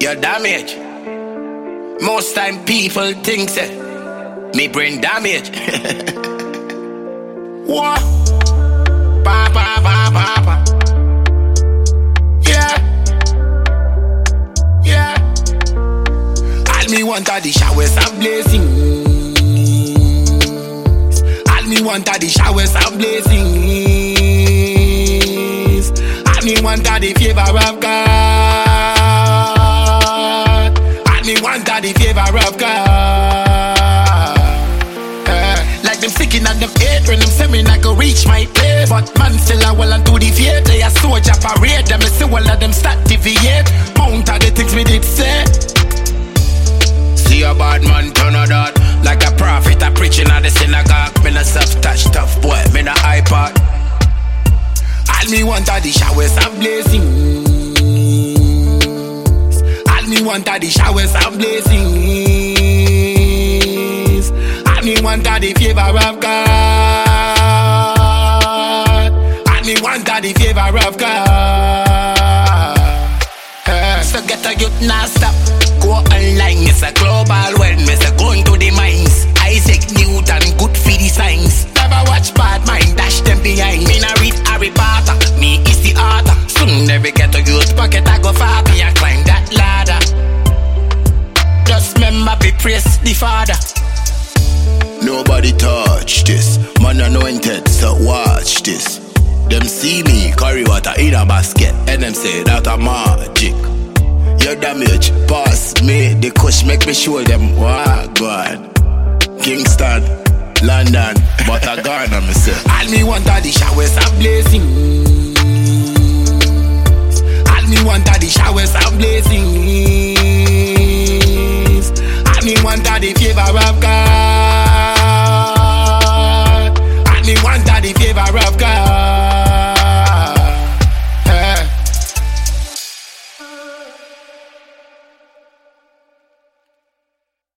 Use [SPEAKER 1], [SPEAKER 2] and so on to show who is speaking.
[SPEAKER 1] You're damaged. Most time people think say me brain damage. What? Pa pa pa pa pa. Yeah. Yeah. All me want are the showers and blessings. All me want are the showers and blessings. All me want are the favor of God. All me want are the favor of God. Like them sticking and them hate when them say me not go reach my place. But man still a well and do the fear. They a soldier parade. Them see all of them start deviate. Mount of the things we did say. See a bad man turn a dot. Like a prophet a preaching at the synagogue. Me not self-touch tough boy, me not iPod. All me want are the showers and blessings. All me want are the showers and blessings. All me want are the favor of God. All me want are the favor of God. So get a youth now stop. Go online, it's a global wellness. Going to the mines. Isaac Newton, good for the science. Never watch bad mind, dash them behind. Me not read Harry Potter, me is the author. Soon every get a youth pocket, I go far. Me I climb that ladder. Just remember, be praise the Father. Nobody touch this, man anointed, so watch this. Them see me carry water in a basket, and them say that a magic. Your damage, pass me the kush, make me show them what God. Kingston, London, but I gone on myself. All me want are the showers and blessings. All me want are the showers and blessings. All me want are the favor of God.